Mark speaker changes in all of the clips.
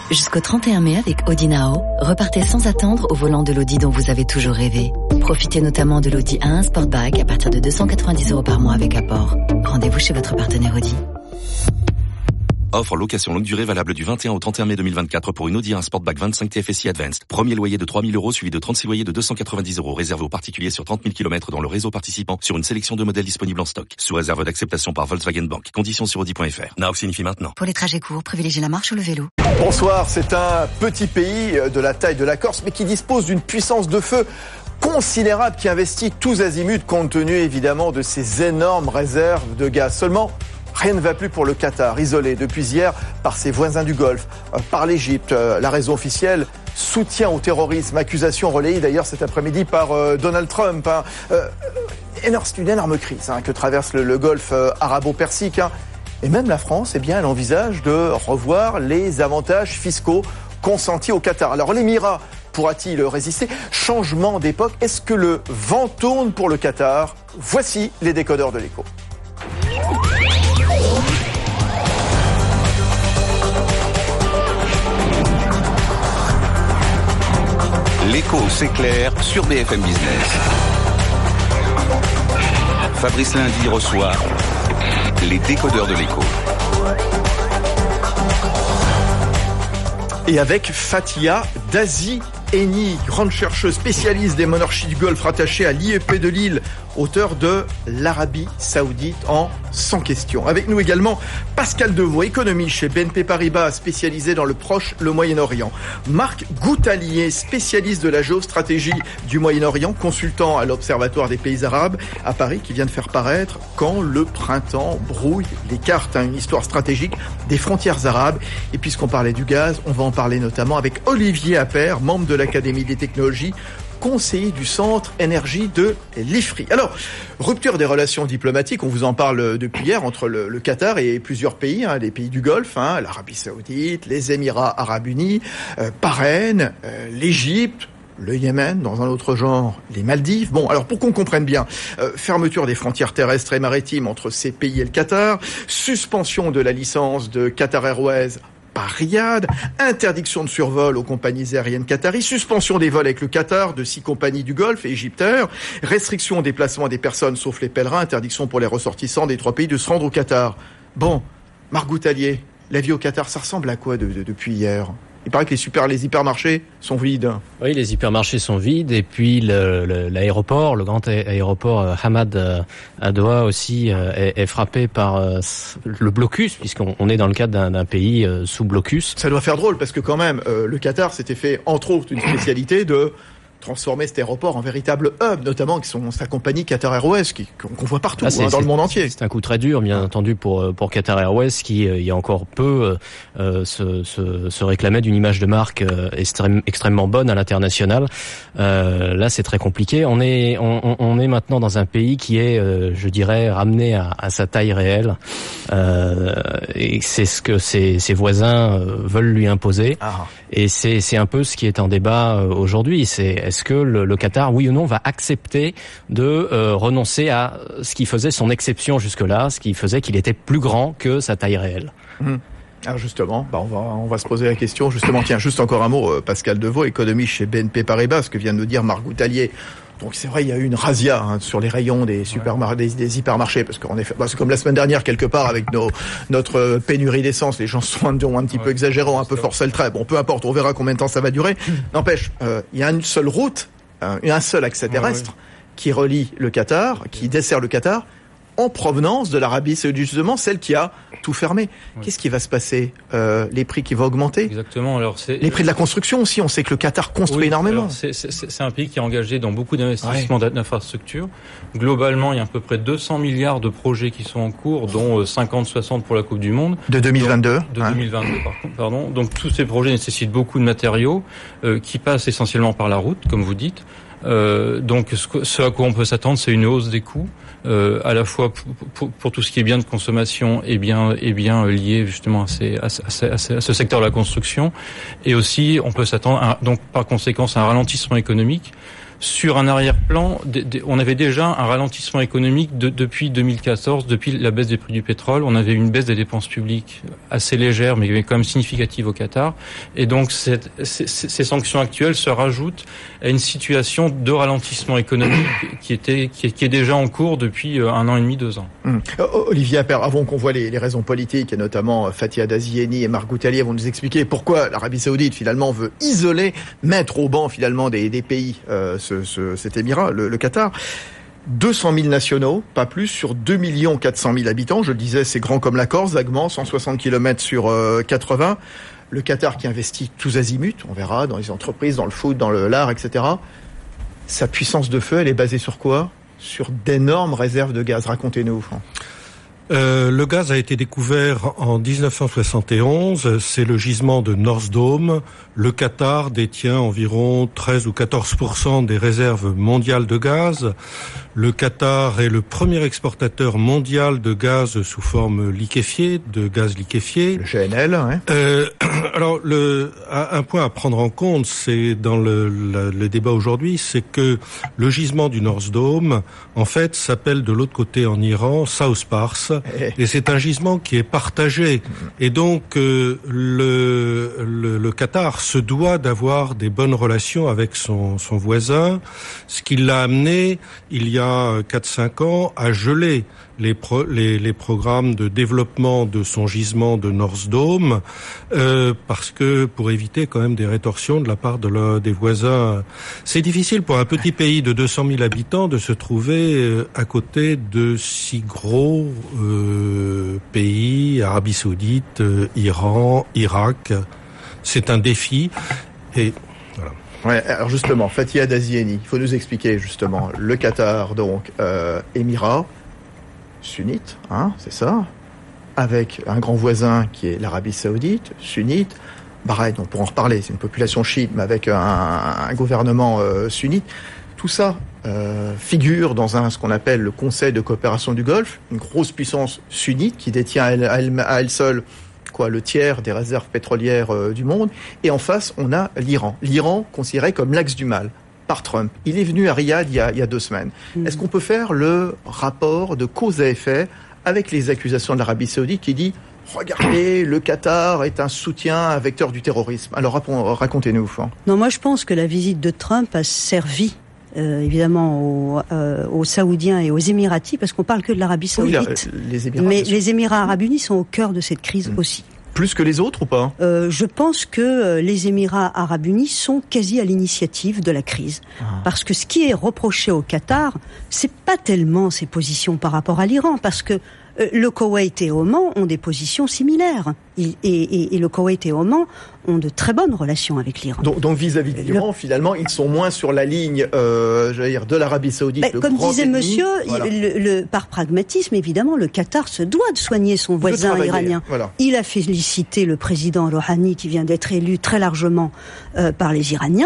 Speaker 1: Jusqu'au 31 mai avec Audi Now, repartez sans attendre au volant de l'Audi dont vous avez toujours rêvé. Profitez notamment de l'Audi A1 Sportback à partir de 290 € par mois avec apport. Rendez-vous chez votre partenaire Audi.
Speaker 2: Offre location longue durée valable du 21 au 31 mai 2024 pour une Audi A1 Sportback 25 TFSI Advanced. Premier loyer de 3 000 € suivi de 36 loyers de 290 € réservé aux particuliers sur 30 000 km dans le réseau participant sur une sélection de modèles disponibles en stock. Sous réserve d'acceptation par Volkswagen Bank. Conditions sur Audi.fr. Now signifie maintenant.
Speaker 1: Pour les trajets courts, privilégiez la marche ou le vélo.
Speaker 3: Bonsoir, c'est un petit pays de la taille de la Corse mais qui dispose d'une puissance de feu considérable qui investit tous azimuts compte tenu évidemment de ses énormes réserves de gaz. Seulement, rien ne va plus pour le Qatar, isolé depuis hier par ses voisins du Golfe, par l'Égypte. La raison officielle, soutien au terrorisme, accusation relayée d'ailleurs cet après-midi par Donald Trump. C'est une énorme crise que traverse le Golfe arabo-persique. Et même la France, elle envisage de revoir les avantages fiscaux consentis au Qatar. Alors l'Émirat pourra-t-il résister ? Changement d'époque, est-ce que le vent tourne pour le Qatar ? Voici les décodeurs de l'Écho.
Speaker 4: L'Écho s'éclaire sur BFM Business. Fabrice Lundi reçoit les décodeurs de l'Écho.
Speaker 3: Et avec Fathia Dazi Eni, grande chercheuse spécialiste des monarchies du Golfe rattachée à l'IEP de Lille, auteur de l'Arabie Saoudite en 100 questions. Avec nous également Pascal Devaux, économiste chez BNP Paribas, spécialisé dans le Proche, le Moyen-Orient. Marc Goutalier, spécialiste de la géostratégie du Moyen-Orient, consultant à l'Observatoire des pays arabes à Paris, qui vient de faire paraître Quand le printemps brouille les cartes, une histoire stratégique des frontières arabes. Et puisqu'on parlait du gaz, on va en parler notamment avec Olivier Appert, membre de l'Académie des technologies, conseiller du centre énergie de l'IFRI. Alors, rupture des relations diplomatiques, on vous en parle depuis hier, entre le Qatar et plusieurs pays, les pays du Golfe, l'Arabie Saoudite, les Émirats Arabes Unis, Bahreïn, l'Égypte, le Yémen, dans un autre genre, les Maldives. Bon, alors pour qu'on comprenne bien, fermeture des frontières terrestres et maritimes entre ces pays et le Qatar, suspension de la licence de Qatar Airways par Riyad, interdiction de survol aux compagnies aériennes qataries, suspension des vols avec le Qatar de 6 compagnies du Golfe et Egypte Air, restriction au déplacement des personnes sauf les pèlerins, interdiction pour les ressortissants des 3 pays de se rendre au Qatar. Bon, Marc Goutalier, la vie au Qatar, ça ressemble à quoi depuis hier ? Il paraît que les hypermarchés sont vides.
Speaker 5: Oui, les hypermarchés sont vides et puis l'aéroport, le grand aéroport Hamad à Doha aussi est frappé par le blocus, puisqu'on est dans le cadre d'un pays sous blocus.
Speaker 3: Ça doit faire drôle parce que quand même, le Qatar s'était fait entre autres une spécialité de transformer cet aéroport en véritable hub, notamment sa compagnie Qatar Airways, qu'on voit partout dans le monde entier.
Speaker 5: C'est un coup très dur, bien entendu, pour Qatar Airways, qui il y a encore peu se réclamait d'une image de marque extrêmement bonne à l'international. Là, c'est très compliqué. On est maintenant dans un pays qui est, je dirais, ramené à sa taille réelle, et c'est ce que ses voisins veulent lui imposer. Et c'est un peu ce qui est en débat aujourd'hui. Est-ce que le Qatar, oui ou non, va accepter de renoncer à ce qui faisait son exception jusque-là, ce qui faisait qu'il était plus grand que sa taille réelle.
Speaker 3: Alors justement, on va se poser la question. Justement, tiens, juste encore un mot, Pascal Devaux, économiste chez BNP Paribas, ce que vient de nous dire Marc Goutalier. Donc c'est vrai, il y a eu une razzia sur les rayons des des hypermarchés, parce qu'en effet, c'est comme la semaine dernière quelque part avec notre pénurie d'essence, les gens ont un petit peu exagéré, ont un peu forcé le trait. Bon, peu importe, on verra combien de temps ça va durer. N'empêche, il y a une seule route, un seul accès terrestre qui relie le Qatar, qui dessert le Qatar, en provenance de l'Arabie Saoudite, justement, celle qui a tout fermé. Qu'est-ce qui va se passer ? Les prix qui vont augmenter ?
Speaker 6: Exactement. Alors
Speaker 3: les prix de la construction aussi. On sait que le Qatar construit énormément.
Speaker 6: Alors c'est un pays qui est engagé dans beaucoup d'investissements d'infrastructures. Globalement, il y a à peu près 200 milliards de projets qui sont en cours, dont 50-60 pour la Coupe du Monde.
Speaker 3: De 2022.
Speaker 6: 2022, pardon. Donc tous ces projets nécessitent beaucoup de matériaux qui passent essentiellement par la route, comme vous dites. Donc ce à quoi on peut s'attendre, c'est une hausse des coûts, à la fois pour tout ce qui est bien de consommation et bien lié justement à ce secteur de la construction, et aussi on peut s'attendre donc par conséquent à un ralentissement économique, sur un arrière-plan, on avait déjà un ralentissement économique depuis 2014, depuis la baisse des prix du pétrole. On avait une baisse des dépenses publiques assez légère, mais quand même significative au Qatar. Et donc, ces sanctions actuelles se rajoutent à une situation de ralentissement économique qui est déjà en cours depuis 1 an et demi, 2 ans.
Speaker 3: Olivier Appert, avant qu'on voit les raisons politiques, et notamment Fathia Dazieni et Marc Boutalier vont nous expliquer pourquoi l'Arabie Saoudite finalement veut isoler, mettre au banc finalement des pays cet émirat, le Qatar. 200 000 nationaux, pas plus, sur 2 400 000 habitants. Je le disais, c'est grand comme la Corse, vaguement, 160 km sur 80. Le Qatar qui investit tous azimuts, on verra, dans les entreprises, dans le foot, dans l'art, etc. Sa puissance de feu, elle est basée sur quoi ? Sur d'énormes réserves de gaz. Racontez-nous.
Speaker 7: Le gaz a été découvert en 1971. C'est le gisement de North Dome. Le Qatar détient environ 13 ou 14% des réserves mondiales de gaz. Le Qatar est le premier exportateur mondial de gaz sous forme liquéfiée, de gaz liquéfié.
Speaker 3: Le GNL, hein.
Speaker 7: Alors, un point à prendre en compte, c'est dans le débat aujourd'hui, c'est que le gisement du North Dome, en fait, s'appelle de l'autre côté en Iran, South Pars. Et c'est un gisement qui est partagé. Et donc, le Qatar se doit d'avoir des bonnes relations avec son voisin, ce qui l'a amené, il y a 4-5 ans, à geler les programmes de développement de son gisement de North Dome, parce que pour éviter quand même des rétorsions de la part des voisins. C'est difficile pour un petit pays de 200 000 habitants de se trouver à côté de si gros pays, Arabie Saoudite, Iran, Irak. C'est un défi. Et voilà.
Speaker 3: Ouais, alors justement, Fathia Dazieni, il faut nous expliquer justement le Qatar, donc émirat sunnite, hein, c'est ça, avec un grand voisin qui est l'Arabie Saoudite, sunnite. Bahreïn, on pourra en reparler, c'est une population chiite, mais avec un gouvernement sunnite. Tout ça figure dans ce qu'on appelle le Conseil de coopération du Golfe, une grosse puissance sunnite qui détient à elle seule le tiers des réserves pétrolières du monde. Et en face, on a l'Iran. L'Iran considéré comme l'axe du mal par Trump. Il est venu à Riyad il y a 2 semaines. Est-ce qu'on peut faire le rapport de cause à effet avec les accusations de l'Arabie Saoudite qui dit « Regardez, le Qatar est un soutien, un vecteur du terrorisme ». Alors racontez-nous.
Speaker 8: Non, moi je pense que la visite de Trump a servi évidemment aux Saoudiens et aux Émiratis, parce qu'on parle que de l'Arabie Saoudite.
Speaker 3: Oui,
Speaker 8: mais les Émirats Arabes Unis sont au cœur de cette crise aussi.
Speaker 3: Plus que les autres ou pas ?
Speaker 8: Je pense que les Émirats Arabes Unis sont quasi à l'initiative de la crise. Parce que ce qui est reproché au Qatar, c'est pas tellement ses positions par rapport à l'Iran, parce que le Koweït et Oman ont des positions similaires. Et le Koweït et Oman ont de très bonnes relations avec l'Iran.
Speaker 3: Donc vis-à-vis de l'Iran, finalement, ils sont moins sur la ligne de l'Arabie Saoudite.
Speaker 8: Comme disait monsieur, voilà. Par pragmatisme, évidemment, le Qatar se doit de soigner son voisin iranien. Voilà. Il a félicité le président Rouhani, qui vient d'être élu très largement par les Iraniens.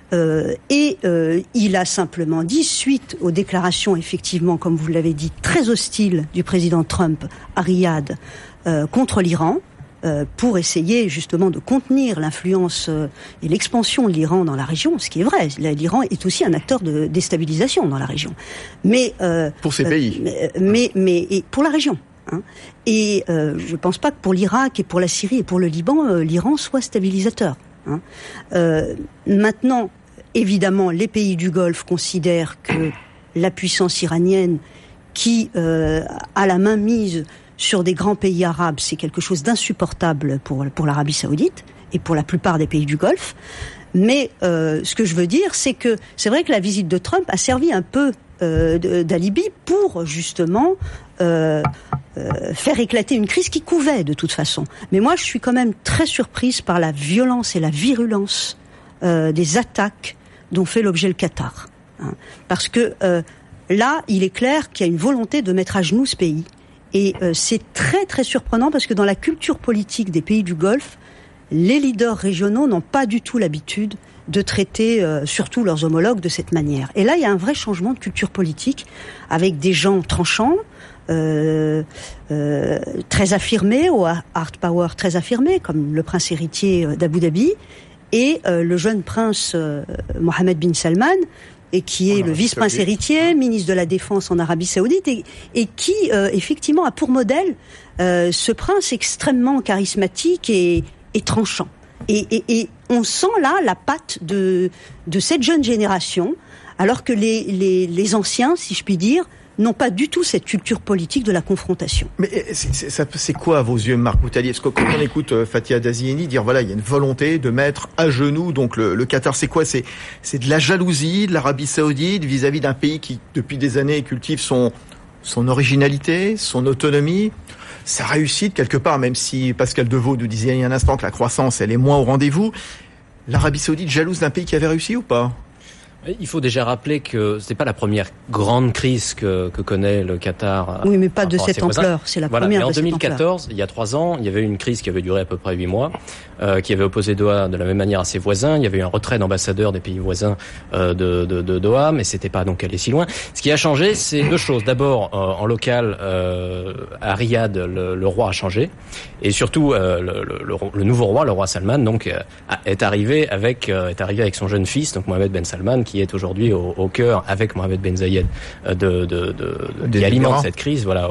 Speaker 8: Il a simplement dit, suite aux déclarations, effectivement, comme vous l'avez dit, très hostiles du président Trump à Riyad contre l'Iran, pour essayer justement de contenir l'influence et l'expansion de l'Iran dans la région, ce qui est vrai. L'Iran est aussi un acteur de déstabilisation dans la région. Mais
Speaker 3: pour ces pays.
Speaker 8: Mais et pour la région. Hein. Et je ne pense pas que pour l'Irak et pour la Syrie et pour le Liban, l'Iran soit stabilisateur. Hein. Maintenant, évidemment, les pays du Golfe considèrent que la puissance iranienne qui a la main mise sur des grands pays arabes, c'est quelque chose d'insupportable pour l'Arabie Saoudite et pour la plupart des pays du Golfe. Mais ce que je veux dire, c'est que c'est vrai que la visite de Trump a servi un peu d'alibi pour justement faire éclater une crise qui couvait de toute façon. Mais moi, je suis quand même très surprise par la violence et la virulence des attaques dont fait l'objet le Qatar. Hein. Parce que là, il est clair qu'il y a une volonté de mettre à genoux ce pays. Et c'est très très surprenant parce que dans la culture politique des pays du Golfe, les leaders régionaux n'ont pas du tout l'habitude de traiter surtout leurs homologues de cette manière. Et là, il y a un vrai changement de culture politique avec des gens tranchants, très affirmés, au hard power très affirmé, comme le prince héritier d'Abu Dhabi, et le jeune prince Mohammed bin Salman, et qui est le vice-prince héritier, ministre de la Défense en Arabie Saoudite, et qui effectivement a pour modèle ce prince extrêmement charismatique et tranchant. Et on sent là la patte de cette jeune génération, alors que les anciens, si je puis dire, n'ont pas du tout cette culture politique de la confrontation.
Speaker 3: Mais c'est quoi à vos yeux, Marc Boutalier? Parce que quand on écoute Fathia Dazieni dire voilà, il y a une volonté de mettre à genoux donc le Qatar, c'est quoi? C'est de la jalousie de l'Arabie Saoudite vis-à-vis d'un pays qui depuis des années cultive son originalité, son autonomie, sa réussite quelque part, même si Pascal Devaux nous disait il y a un instant que la croissance elle est moins au rendez-vous. L'Arabie Saoudite jalouse d'un pays qui avait réussi ou pas?
Speaker 5: Il faut déjà rappeler que c'est pas la première grande crise que connaît le Qatar.
Speaker 8: Oui, mais pas de cette ampleur. C'est la première.
Speaker 5: Mais en 2014, il y a 3 ans, il y avait une crise qui avait duré à peu près 8 mois, qui avait opposé Doha de la même manière à ses voisins. Il y avait eu un retrait d'ambassadeurs des pays voisins de Doha, mais c'était pas donc allé si loin. Ce qui a changé, c'est 2 choses. D'abord, en local, à Riyad, le roi a changé, et surtout le nouveau roi, le roi Salman, donc est arrivé avec son jeune fils, donc Mohammed Ben Salman, qui est aujourd'hui au cœur, avec Mohammed Ben Zayed, qui alimente cette crise, voilà.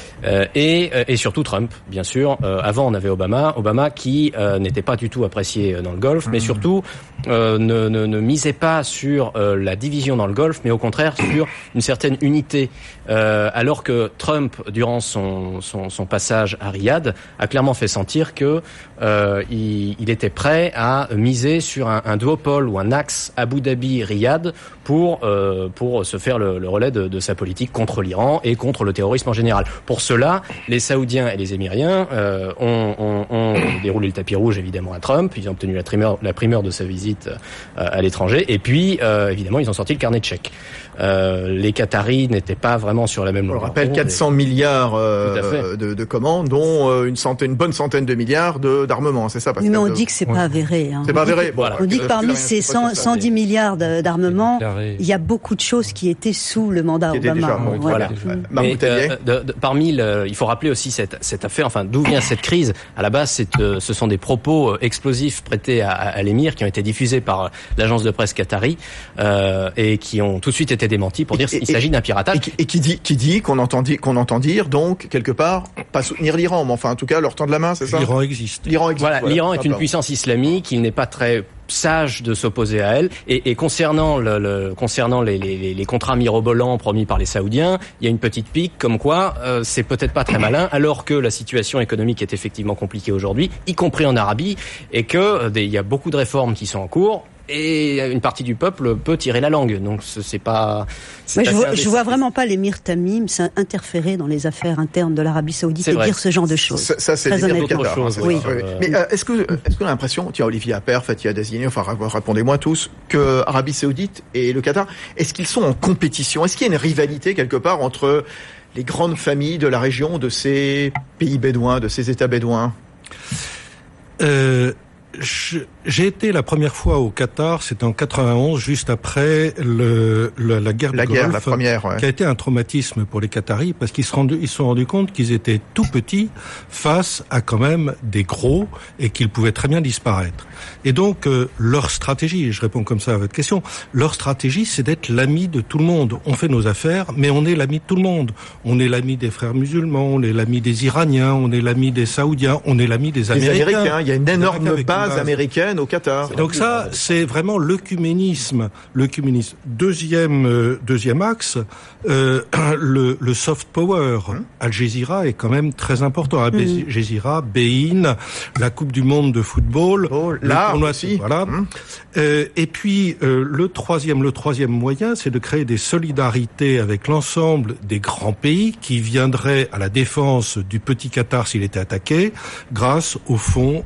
Speaker 5: Et surtout Trump, bien sûr. Avant, on avait Obama qui n'était pas du tout apprécié dans le Golfe, mais surtout ne misait pas sur la division dans le Golfe, mais au contraire sur une certaine unité. Alors que Trump, durant son passage à Riyad, a clairement fait sentir que il était prêt à miser sur un duopole ou un axe Abu Dhabi-Riyad pour se faire le relais de sa politique contre l'Iran et contre le terrorisme en général. Pour cela, les Saoudiens et les Émiriens ont déroulé le tapis rouge évidemment à Trump. Ils ont obtenu la primeur de sa visite à l'étranger. Et puis, évidemment, ils ont sorti le carnet de chèques. Les Qataris n'étaient pas vraiment sur la même longueur.
Speaker 3: On rappelle 400 milliards de commandes, dont une bonne centaine de milliards d'armements. C'est ça, Pascal?
Speaker 8: Mais on dit que c'est pas avéré.
Speaker 3: C'est pas avéré.
Speaker 8: Voilà. On dit que parmi ces 110 milliards d'armements, il y a beaucoup de choses qui étaient sous le mandat Obama.
Speaker 5: Voilà. Mais, il faut rappeler aussi cette affaire. Enfin, d'où vient cette crise? À la base, ce sont des propos explosifs prêtés à l'émir qui ont été diffusés par l'agence de presse qatari et qui ont tout de suite été démentis pour dire qu'il s'agit d'un piratage.
Speaker 3: Et qui dit qu'on entend dire donc quelque part pas soutenir l'Iran, mais enfin en tout cas leur tendre la main, c'est ça?
Speaker 7: L'Iran existe.
Speaker 5: Voilà, l'Iran est une puissance islamique. Il n'est pas très sage de s'opposer à elle. Et concernant les contrats mirobolants promis par les Saoudiens, il y a une petite pique comme quoi c'est peut-être pas très malin, alors que la situation économique est effectivement compliquée aujourd'hui, y compris en Arabie, et que il y a beaucoup de réformes qui sont en cours. Et une partie du peuple peut tirer la langue. Donc c'est pas.
Speaker 8: Je vois vraiment pas l'émir Tamim s'interférer dans les affaires internes de l'Arabie Saoudite et dire ce genre de choses.
Speaker 3: Ça c'est d'autres choses.
Speaker 8: Oui.
Speaker 3: Mais est-ce qu'on a l'impression, tiens, Olivier Appert, Fathia Dazieni, enfin répondez-moi tous, que Arabie Saoudite et le Qatar, est-ce qu'ils sont en compétition? Est-ce qu'il y a une rivalité quelque part entre les grandes familles de la région, de ces pays bédouins, de ces États bédouins?
Speaker 7: J'ai été la première fois au Qatar, c'était en 91, juste après la guerre du Golfe,
Speaker 3: la première, ouais.
Speaker 7: Qui a été un traumatisme pour les Qataris parce qu'ils se sont rendus compte qu'ils étaient tout petits face à quand même des gros et qu'ils pouvaient très bien disparaître. Et donc leur stratégie, et je réponds comme ça à votre question, leur stratégie c'est d'être l'ami de tout le monde. On fait nos affaires, mais on est l'ami de tout le monde. On est l'ami des frères musulmans, on est l'ami des Iraniens, on est l'ami des Saoudiens, on est l'ami des Américains.
Speaker 3: Il y a une énorme base américaine au Qatar.
Speaker 7: Donc ça, c'est vraiment l'œcuménisme. Deuxième axe, le soft power. Al Jazeera est quand même très important. Al Jazeera, Bein, la Coupe du Monde de football,
Speaker 3: là aussi.
Speaker 7: Voilà. Et puis le troisième moyen, c'est de créer des solidarités avec l'ensemble des grands pays qui viendraient à la défense du petit Qatar s'il était attaqué, grâce au fonds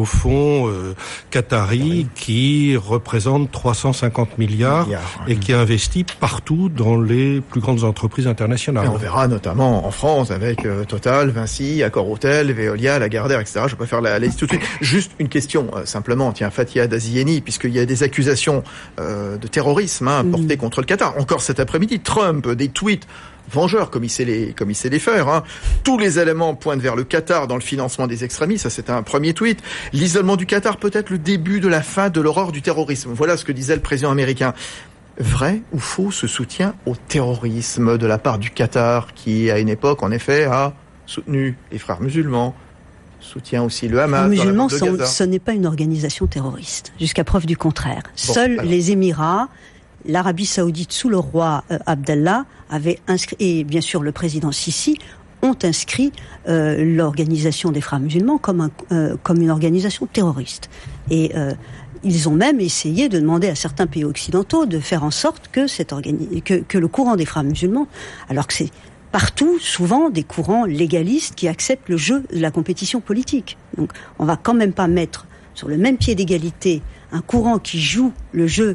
Speaker 7: qatari qui représente 350 milliards et qui investit partout dans les plus grandes entreprises internationales.
Speaker 3: Et on verra notamment en France avec Total, Vinci, Accor-Hôtel, Veolia, Lagardère, etc. Je vais pas faire la liste tout de suite. Juste une question simplement, Fathia Dazieni, puisqu'il y a des accusations de terrorisme portées contre le Qatar. Encore cet après-midi, Trump, des tweets vengeurs comme il sait les faire. Tous les éléments pointent vers le Qatar dans le financement des extrémistes. Ça, c'est un premier tweet. L'isolement du Qatar peut être le début de la fin de l'horreur du terrorisme. Voilà ce que disait le président américain. vrai ou faux ce soutien au terrorisme de la part du Qatar, qui à une époque, en effet, a soutenu les frères musulmans, soutient aussi le Hamas.
Speaker 8: Les musulmans, ce n'est pas une organisation terroriste, jusqu'à preuve du contraire. Seuls les Émirats, l'Arabie Saoudite sous le roi Abdallah avaient inscrit, et bien sûr le président Sisi, ont inscrit l'organisation des frères musulmans comme une organisation terroriste. Et ils ont même essayé de demander à certains pays occidentaux de faire en sorte que que le courant des frères musulmans, alors que c'est partout, souvent, des courants légalistes qui acceptent le jeu de la compétition politique. Donc, on va quand même pas mettre sur le même pied d'égalité un courant qui joue le jeu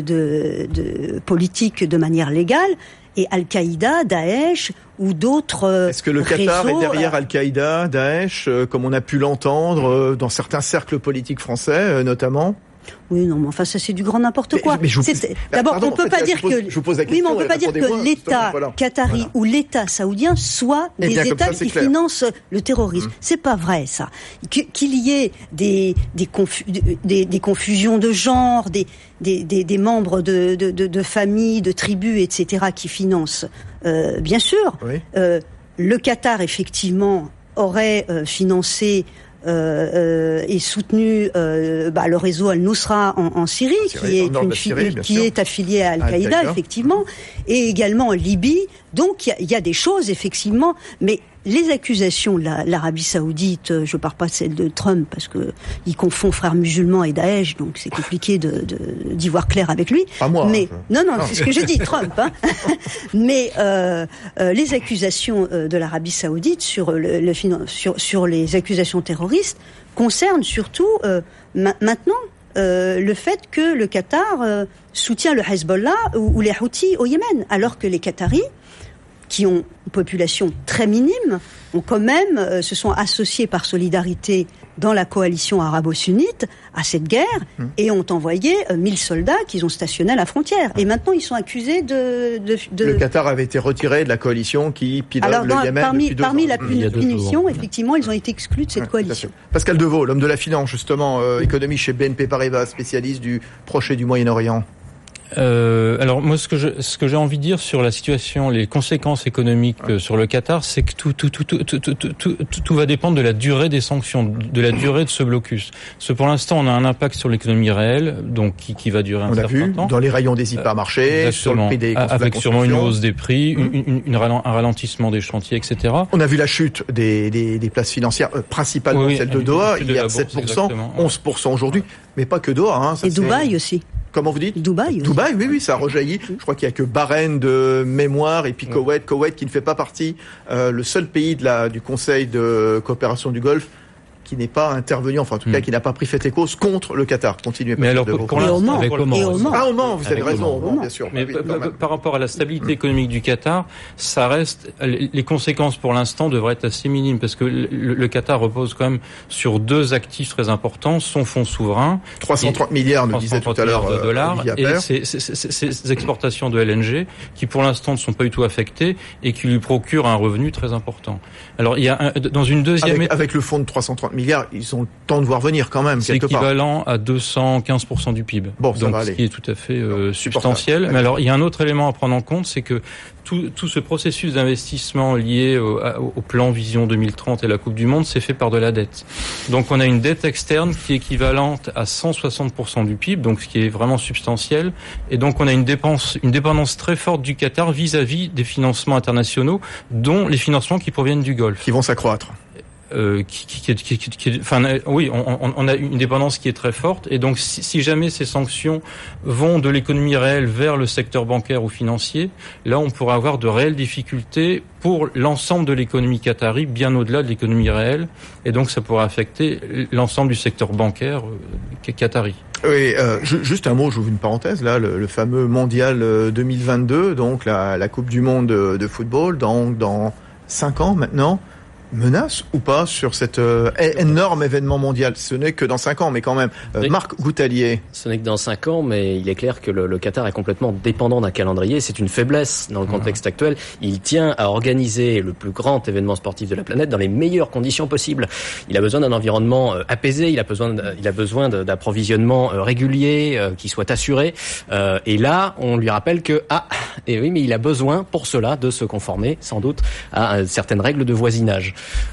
Speaker 8: de politique de manière légale et Al-Qaïda, Daesh ou d'autres.
Speaker 3: Est-ce que le Qatar est derrière Al-Qaïda, Daesh, comme on a pu l'entendre dans certains cercles politiques français, notamment?
Speaker 8: Oui, non, mais enfin, ça c'est du grand n'importe quoi. D'abord, on peut pas dire que.
Speaker 3: Je vous pose la question.
Speaker 8: Oui, mais on peut pas dire que l'État qatari ou l'État saoudien soient des États qui financent le terrorisme. C'est pas vrai, ça. Qu'il y ait des confusions de genre, des membres de familles, de tribus, etc., qui financent, bien sûr. Oui. Le Qatar, effectivement, aurait financé et soutenu le réseau Al-Nusra en Syrie, qui est affilié à Al-Qaïda, effectivement, et également en Libye. Donc il y a des choses, effectivement, mais les accusations de l'Arabie Saoudite, je ne parle pas de celle de Trump, parce que il confond frères musulmans et Daesh, donc c'est compliqué d'y voir clair avec lui.
Speaker 3: Pas moi.
Speaker 8: Mais non, c'est ce que je dis, Trump. Hein. Mais les accusations de l'Arabie Saoudite sur les accusations terroristes concernent surtout maintenant le fait que le Qatar soutient le Hezbollah ou les Houthis au Yémen, alors que les Qataris, qui ont une population très minime, ont quand même se sont associés par solidarité dans la coalition arabo-sunnite à cette guerre et ont envoyé 1000 soldats qu'ils ont stationnés à la frontière. Et maintenant, ils sont accusés de...
Speaker 3: Le Qatar avait été retiré de la coalition qui pilote le Yémen
Speaker 8: parmi la punition, effectivement, ils ont été exclus de cette coalition.
Speaker 3: Pascal Devaux, l'homme de la finance, justement, économie chez BNP Paribas, spécialiste du Proche et du Moyen-Orient.
Speaker 6: Alors moi, ce que j'ai envie de dire sur la situation, les conséquences économiques sur le Qatar, c'est que tout va dépendre de la durée des sanctions, de la durée de ce blocus. Parce que pour l'instant, on a un impact sur l'économie réelle, donc qui va durer un certain temps.
Speaker 3: Dans les rayons des hypermarchés, sur le prix des
Speaker 6: avec sûrement une hausse des prix, un ralentissement des chantiers, etc.
Speaker 3: On a vu la chute des places financières, principalement celle de Doha, il y a 7%, 11% aujourd'hui, mais pas que Doha. Hein,
Speaker 8: et Dubaï aussi.
Speaker 3: Comment vous dites?
Speaker 8: Dubaï,
Speaker 3: oui, ça a rejailli. Je crois qu'il y a que Bahreïn de mémoire et puis Koweït qui ne fait pas partie, le seul pays du Conseil de coopération du Golfe qui n'est pas intervenu, enfin en tout cas qui n'a pas pris fait et cause contre le Qatar. Continuez.
Speaker 6: Mais alors pour l'instant,
Speaker 8: avec Oman.
Speaker 3: Ah, Oman, vous avez raison, Oman, bien sûr.
Speaker 6: Mais par rapport à la stabilité économique du Qatar, ça reste, les conséquences pour l'instant devraient être assez minimes parce que le Qatar repose quand même sur deux actifs très importants, son fonds souverain.
Speaker 3: 330 milliards, nous disait tout à l'heure,
Speaker 6: de dollars, et ces exportations de LNG qui pour l'instant ne sont pas du tout affectées et qui lui procurent un revenu très important. Alors il y a dans une deuxième
Speaker 3: avec le fonds de 330 milliards, ils ont le temps de voir venir quand même.
Speaker 6: C'est équivalent à 215% du PIB.
Speaker 3: Bon, ça va aller.
Speaker 6: Ce qui est tout à fait substantiel. Mais alors, il y a un autre élément à prendre en compte, c'est que tout ce processus d'investissement lié au plan Vision 2030 et la Coupe du Monde s'est fait par de la dette. Donc, on a une dette externe qui est équivalente à 160% du PIB, donc ce qui est vraiment substantiel. Et donc, on a une dépendance très forte du Qatar vis-à-vis des financements internationaux, dont les financements qui proviennent du Golfe.
Speaker 3: Qui vont s'accroître.
Speaker 6: On a une dépendance qui est très forte et donc si jamais ces sanctions vont de l'économie réelle vers le secteur bancaire ou financier, là on pourra avoir de réelles difficultés pour l'ensemble de l'économie qatari, bien au-delà de l'économie réelle, et donc ça pourra affecter l'ensemble du secteur bancaire qatari.
Speaker 3: Oui, juste un mot, j'ouvre une parenthèse là, le fameux mondial 2022, donc la Coupe du Monde de football, dans 5 ans maintenant. menace ou pas sur cet énorme événement mondial? Ce n'est que dans 5 ans, mais quand même. Marc Goutalier.
Speaker 5: Ce n'est que dans 5 ans, mais il est clair que le Qatar est complètement dépendant d'un calendrier. C'est une faiblesse dans le contexte actuel. Il tient à organiser le plus grand événement sportif de la planète dans les meilleures conditions possibles. Il a besoin d'un environnement apaisé, il a besoin d'approvisionnement régulier qui soit assuré. Et là, on lui rappelle que et oui, mais il a besoin pour cela de se conformer sans doute à certaines règles de voisinage.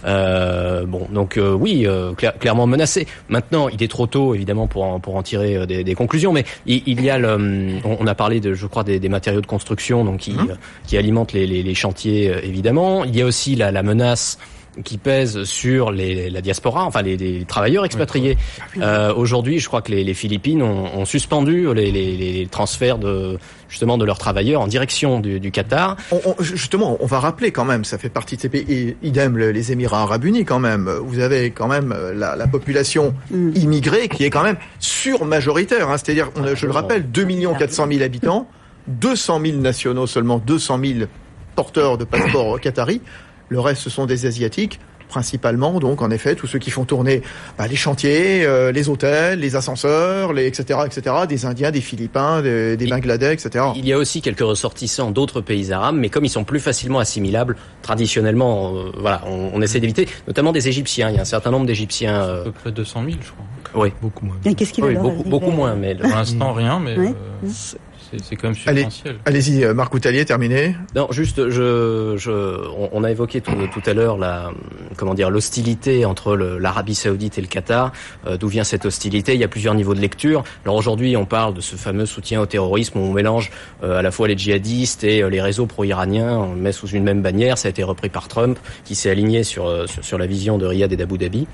Speaker 5: Clairement menacé. Maintenant, il est trop tôt évidemment pour en tirer des conclusions, mais il y a on a parlé des matériaux de construction donc qui alimentent les chantiers évidemment. Il y a aussi la menace qui pèse sur la diaspora, enfin les travailleurs expatriés. Aujourd'hui, je crois que les Philippines ont suspendu les transferts de leurs travailleurs en direction du Qatar.
Speaker 3: On va rappeler quand même, ça fait partie de ces pays, idem les Émirats Arabes Unis quand même. Vous avez quand même la population immigrée qui est quand même surmajoritaire. C'est-à-dire, je le rappelle, 2 400 000 habitants, 200 000 nationaux seulement, 200 000 porteurs de passeports qataris. Le reste, ce sont des Asiatiques, principalement, donc en effet, tous ceux qui font tourner les chantiers, les hôtels, les ascenseurs, etc., des Indiens, des Philippins, des Bangladais, etc.
Speaker 5: Il y a aussi quelques ressortissants d'autres pays arabes, mais comme ils sont plus facilement assimilables, traditionnellement, on essaie d'éviter, notamment des Égyptiens. Il y a un certain nombre d'Égyptiens.
Speaker 6: À peu près 200 000, je crois.
Speaker 5: Oui,
Speaker 7: beaucoup moins.
Speaker 8: Et qu'est-ce qu'il
Speaker 5: beaucoup moins, mais
Speaker 6: pour l'instant rien, mais. C'est quand même substantiel.
Speaker 3: Allez-y, Marc Goutalier, terminé.
Speaker 5: Non, juste, on a évoqué tout à l'heure l'hostilité entre l'Arabie Saoudite et le Qatar. D'où vient cette hostilité? Il y a plusieurs niveaux de lecture. Alors aujourd'hui, on parle de ce fameux soutien au terrorisme où on mélange à la fois les djihadistes et les réseaux pro-iraniens. On met sous une même bannière. Ça a été repris par Trump, qui s'est aligné sur la vision de Riyad et d'Abu Dhabi.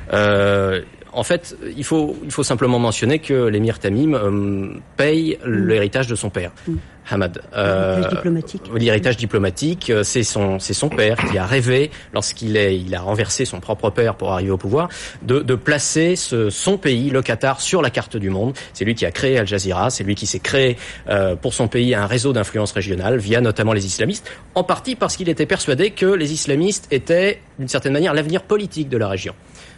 Speaker 5: En fait, il faut simplement mentionner que l'émir Tamim paye l'héritage de son père, Hamad. L'héritage diplomatique, c'est son père qui a rêvé, lorsqu'il a renversé son propre père pour arriver au pouvoir, de placer son pays, le Qatar, sur la carte du monde. C'est lui qui a créé Al Jazeera, c'est lui qui s'est créé pour son pays un réseau d'influence régionale via notamment les islamistes, en partie parce qu'il était persuadé que les islamistes étaient, d'une certaine manière, l'avenir politique de la région.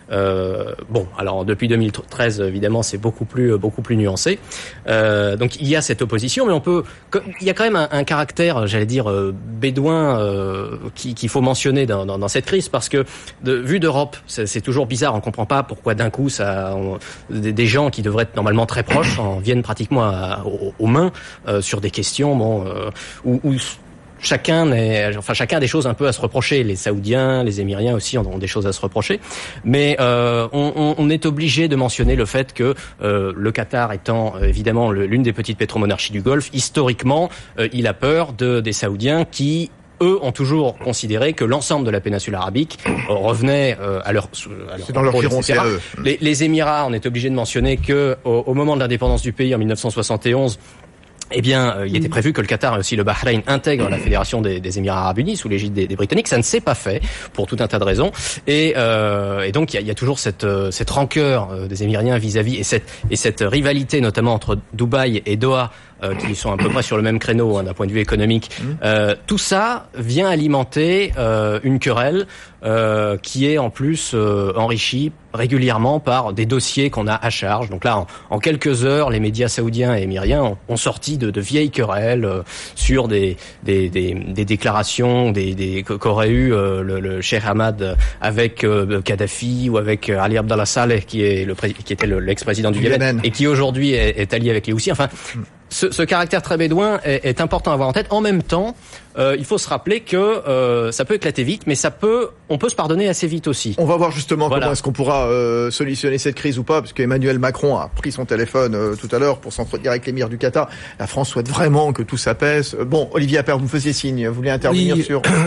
Speaker 5: Alors depuis 2013, évidemment, c'est beaucoup plus nuancé. Donc il y a cette opposition, mais il y a quand même un caractère, j'allais dire, bédouin qu'il faut mentionner dans cette crise, parce que vu d'Europe, c'est toujours bizarre. On comprend pas pourquoi d'un coup des gens qui devraient être normalement très proches en viennent pratiquement aux mains sur des questions où chacun a des choses un peu à se reprocher. Les Saoudiens, les Émiriens aussi ont des choses à se reprocher. Mais on est obligé de mentionner le fait que le Qatar étant évidemment l'une des petites pétromonarchies du Golfe, historiquement, il a peur des Saoudiens qui, eux, ont toujours considéré que l'ensemble de la péninsule arabique revenait à leur
Speaker 3: c'est dans leur giron, c'est à eux.
Speaker 5: Les Émirats, on est obligé de mentionner que au moment de l'indépendance du pays en 1971, il était prévu que le Qatar et aussi le Bahreïn intègrent la Fédération des Émirats Arabes Unis sous l'égide des Britanniques. Ça ne s'est pas fait pour tout un tas de raisons. Et donc il y a toujours cette rancœur des Émiriens vis-à-vis et cette rivalité notamment entre Dubaï et Doha, qui sont à peu près sur le même créneau d'un point de vue économique. Tout ça vient alimenter une querelle qui est en plus enrichie régulièrement par des dossiers qu'on a à charge. Donc là, en quelques heures, les médias saoudiens et émiriens ont sorti de vieilles querelles sur des déclarations qu'aurait eu le Cheikh Hamad avec Kadhafi ou avec Ali Abdallah Saleh qui était l'ex-président du Yémen et qui aujourd'hui est allié avec les Houthis. Enfin, ce caractère très bédouin est important à avoir en tête. En même temps, il faut se rappeler que ça peut éclater vite, mais on peut se pardonner assez vite aussi.
Speaker 3: On va voir justement comment est-ce qu'on pourra solutionner cette crise ou pas, parce qu'Emmanuel Macron a pris son téléphone tout à l'heure pour s'entretenir avec l'émir du Qatar. La France souhaite vraiment que tout s'apaise. Bon, Olivier Appert, vous me faisiez signe, vous voulez intervenir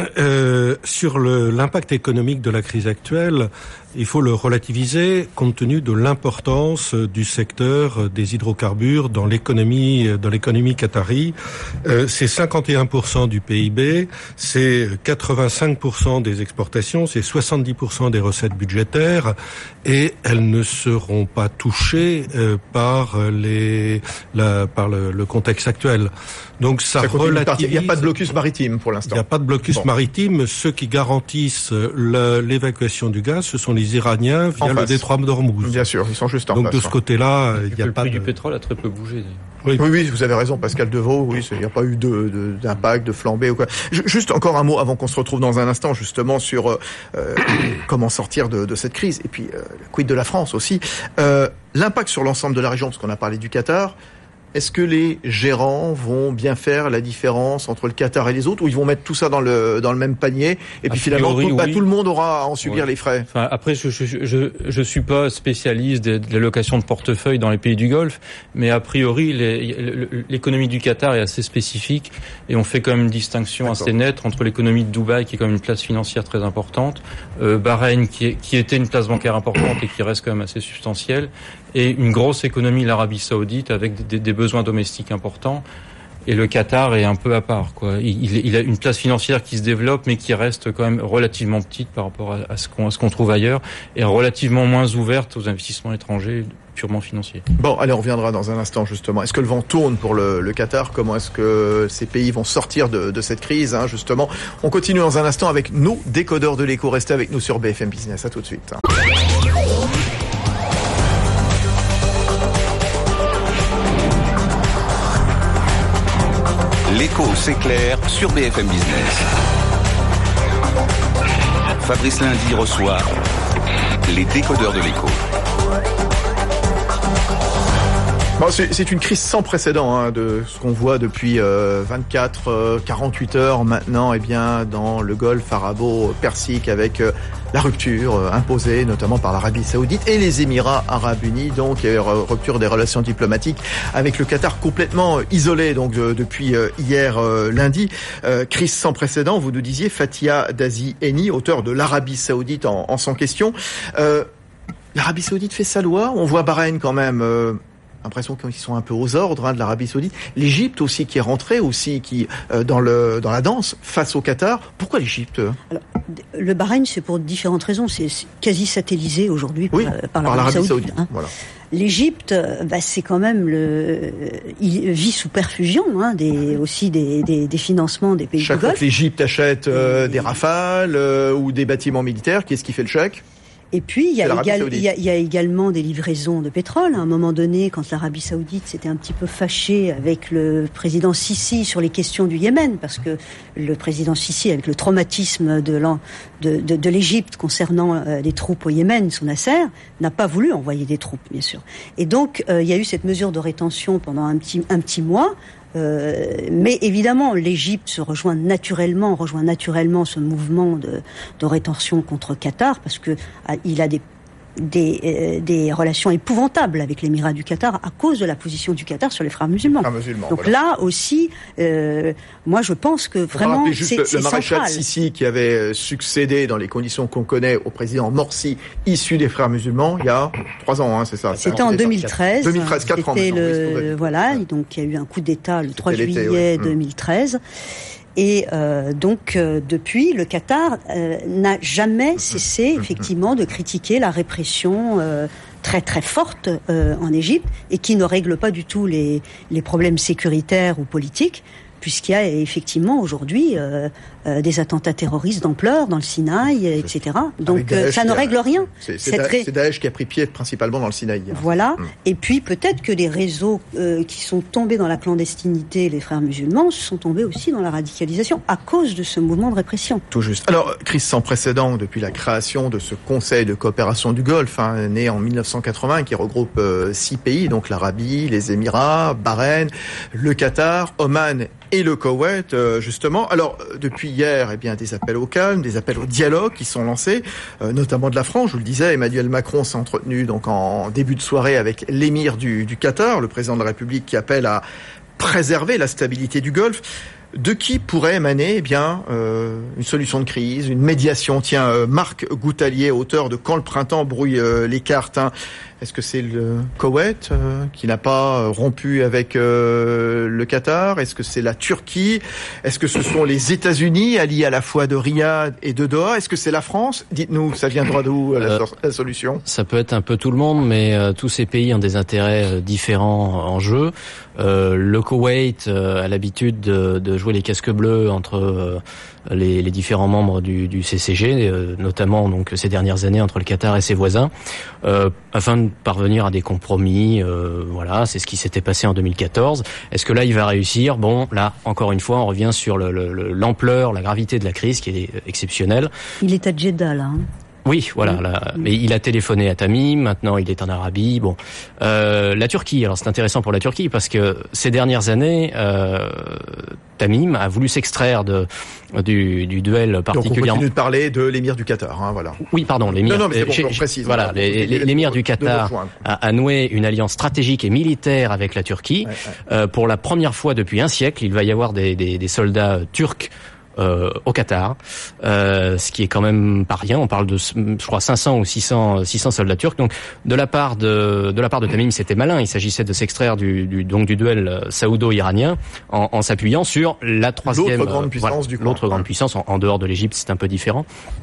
Speaker 7: sur l'impact économique de la crise actuelle. Il faut le relativiser compte tenu de l'importance du secteur des hydrocarbures dans l'économie qatari. C'est 51% du PIB. PIB, c'est 85% des exportations, c'est 70% des recettes budgétaires, et elles ne seront pas touchées par le contexte actuel. Donc ça relativise.
Speaker 3: Il n'y a pas de blocus maritime pour l'instant.
Speaker 7: Il n'y a pas de blocus maritime. Ceux qui garantissent l'évacuation du gaz, ce sont les Iraniens via le détroit d'Ormuz.
Speaker 3: Bien sûr, ils sont juste en face.
Speaker 7: Donc de ce côté-là, il n'y a pas
Speaker 6: le prix du pétrole a très peu bougé.
Speaker 3: Oui, vous avez raison, Pascal Devaux. Oui, il n'y a pas eu d'impact, de flambée ou quoi. Juste encore un mot avant qu'on se retrouve dans un instant, justement, sur comment sortir de cette crise. Et puis, quid de la France aussi. L'impact sur l'ensemble de la région, parce qu'on a parlé du Qatar. Est-ce que les gérants vont bien faire la différence entre le Qatar et les autres, ou ils vont mettre tout ça dans le même panier et puis finalement tout le monde aura à en subir les frais?
Speaker 6: Enfin, après, je suis pas spécialiste de l'allocation de portefeuille dans les pays du Golfe, mais a priori l'économie du Qatar est assez spécifique et on fait quand même une distinction assez nette entre l'économie de Dubaï, qui est quand même une place financière très importante, Bahreïn qui était une place bancaire importante et qui reste quand même assez substantielle, et une grosse économie, l'Arabie Saoudite, avec des besoins domestiques importants. Et le Qatar est un peu à part, quoi. Il a une place financière qui se développe, mais qui reste quand même relativement petite par rapport à ce qu'on trouve ailleurs, et relativement moins ouverte aux investissements étrangers purement financiers.
Speaker 3: Bon, allez, on reviendra dans un instant, justement. Est-ce que le vent tourne pour le Qatar? Comment est-ce que ces pays vont sortir de cette crise, justement? On continue dans un instant avec nos décodeurs de l'écho. Restez avec nous sur BFM Business. À tout de suite.
Speaker 4: L'écho s'éclaire sur BFM Business. Fabrice Lundi reçoit les décodeurs de l'écho.
Speaker 3: Bon, c'est une crise sans précédent de ce qu'on voit depuis 48 heures maintenant, dans le Golfe arabo-persique, avec la rupture imposée notamment par l'Arabie Saoudite et les Émirats Arabes Unis, donc rupture des relations diplomatiques avec le Qatar complètement isolé donc depuis hier lundi. Crise sans précédent, vous nous disiez, Fathia Dazi Eni, auteur de l'Arabie Saoudite en sans question. L'Arabie Saoudite fait sa loi, on voit Bahreïn quand même l'impression qu'ils sont un peu aux ordres de l'Arabie Saoudite. L'Égypte aussi qui est rentrée aussi dans la danse face au Qatar. Pourquoi l'Égypte? Alors,
Speaker 8: le Bahreïn, c'est pour différentes raisons. C'est quasi satellisé aujourd'hui par l'Arabie Saoudite. Voilà. L'Égypte, c'est quand même il vit sous perfusion des financements des pays du Golfe.
Speaker 3: Chaque fois que l'Égypte achète des Rafales ou des bâtiments militaires, qui est-ce qui fait le chèque?
Speaker 8: Et puis, il y a également des livraisons de pétrole. À un moment donné, quand l'Arabie Saoudite s'était un petit peu fâchée avec le président Sisi sur les questions du Yémen, parce que le président Sisi, avec le traumatisme de l'Égypte concernant les troupes au Yémen, son Nasser, n'a pas voulu envoyer des troupes, bien sûr. Et donc, il y a eu cette mesure de rétention pendant un petit mois. Mais évidemment, l'Égypte rejoint naturellement ce mouvement de rétention contre Qatar, parce que il a des relations épouvantables avec l'émirat du Qatar à cause de la position du Qatar sur les frères musulmans. Donc là aussi, moi je pense que vraiment c'est
Speaker 3: le maréchal Sisi qui avait succédé dans les conditions qu'on connaît au président Morsi, issu des frères musulmans, il y a 3 ans, c'est ça.
Speaker 8: C'était en 2013.
Speaker 3: 4 ans.
Speaker 8: Donc il y a eu un coup d'État le 3 juillet 2013. Et depuis, le Qatar n'a jamais cessé effectivement de critiquer la répression très très forte en Égypte, et qui ne règle pas du tout les problèmes sécuritaires ou politiques, puisqu'il y a effectivement aujourd'hui des attentats terroristes d'ampleur dans le Sinaï, etc. Donc Daesh, ça ne règle rien.
Speaker 3: C'est Daesh qui a pris pied principalement dans le Sinaï.
Speaker 8: Voilà. Et puis peut-être que les réseaux qui sont tombés dans la clandestinité, les frères musulmans, sont tombés aussi dans la radicalisation à cause de ce mouvement de répression.
Speaker 3: Tout juste. Alors, crise sans précédent depuis la création de ce Conseil de coopération du Golfe, né en 1980, qui regroupe 6 pays, donc l'Arabie, les Émirats, Bahreïn, le Qatar, Oman et le Koweït, justement. Alors, depuis hier, des appels au calme, des appels au dialogue qui sont lancés, notamment de la France. Je vous le disais, Emmanuel Macron s'est entretenu donc en début de soirée avec l'émir du Qatar, le président de la République, qui appelle à préserver la stabilité du Golfe. De qui pourrait émaner une solution de crise, une médiation? Tiens, Marc Gouttalier, auteur de Quand le printemps brouille les cartes, Est-ce que c'est le Koweït qui n'a pas rompu avec le Qatar? Est-ce que c'est la Turquie? Est-ce que ce sont les États-Unis, alliés à la fois de Riyad et de Doha? Est-ce que c'est la France? Dites-nous, ça viendra d'où la solution?
Speaker 5: Ça peut être un peu tout le monde, mais tous ces pays ont des intérêts différents en jeu. Le Koweït a l'habitude de jouer les casques bleus entre les différents membres du CCG, notamment donc ces dernières années entre le Qatar et ses voisins, afin de parvenir à des compromis. Voilà, c'est ce qui s'était passé en 2014. Est-ce que là il va réussir? Bon, là encore une fois, on revient sur l'ampleur, la gravité de la crise qui est exceptionnelle.
Speaker 8: Il est à Jeddah là.
Speaker 5: Oui, voilà. Mais il a téléphoné à Tamim. Maintenant, il est en Arabie. Bon, la Turquie. Alors, c'est intéressant pour la Turquie parce que ces dernières années, Tamim a voulu s'extraire du duel particulièrement.
Speaker 3: Donc, on continue de parler de l'émir du Qatar. Hein, voilà.
Speaker 5: Oui, pardon, l'émir.
Speaker 3: Non, mais c'est bon, on précise.
Speaker 5: Voilà, l'émir du Qatar a noué une alliance stratégique et militaire avec la Turquie. Ouais. Pour la première fois depuis un siècle, il va y avoir des soldats turcs au Qatar, ce qui est quand même pas rien. On parle de, je crois, 500 ou 600 soldats turcs. Donc, de la part de Tamim, c'était malin. Il s'agissait de s'extraire du duel saoudo-iranien en s'appuyant sur la troisième,
Speaker 3: l'autre grande puissance du camp.
Speaker 5: L'autre grande puissance en dehors de l'Égypte, c'est un peu différent.